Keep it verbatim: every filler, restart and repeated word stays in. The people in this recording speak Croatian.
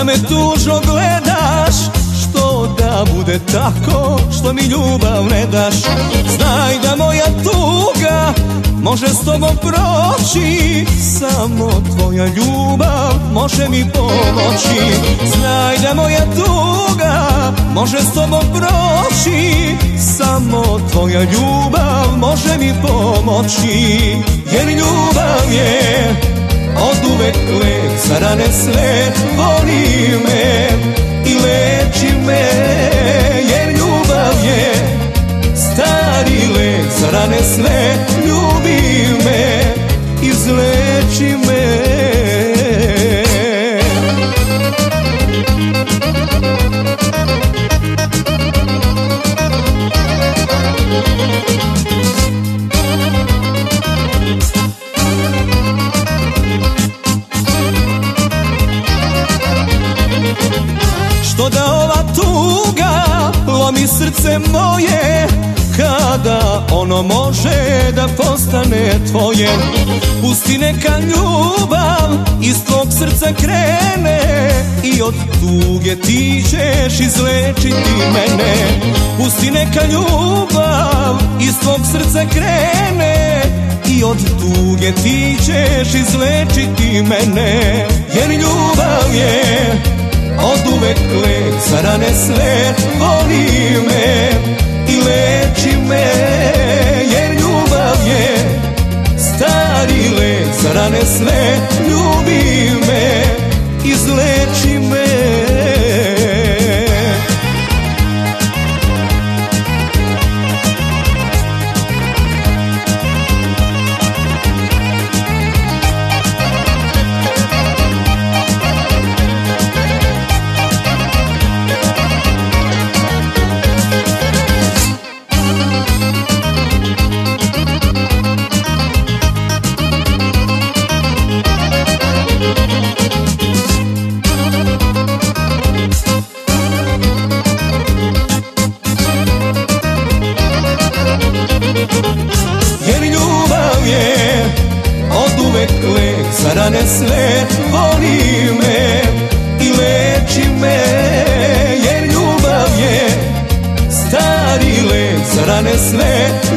da me tužno gledaš. Što da bude tako, što mi ljubav ne daš. Znaj da moja tuga može s tobom proći, samo tvoja ljubav može mi pomoći. Znaj da moja tuga može s tobom proći, samo tvoja ljubav može mi pomoći. Jer ljubav je oduvek lek za rane sve, voli me i leči me. Jer ljubav je stari lek za rane sve, ljubi me, izleči me. Što da ova tuga lomi srce moje, kada ono može da postane tvoje. Pusti neka ljubav iz tvog srca krene i od tuge ti ćeš izlečiti mene. Pusti neka ljubav iz tvog srca krene i od tuge ti ćeš izlečiti mene. Jer ljubav je oduvek lek za rane sve, voli me i leči me. Jer ljubav je stari lek za rane sve, ljubi me, izleči me. Jer ljubav je oduvek lek za rane sve, voli me i leči me. Jer ljubav je stari lek za rane sve,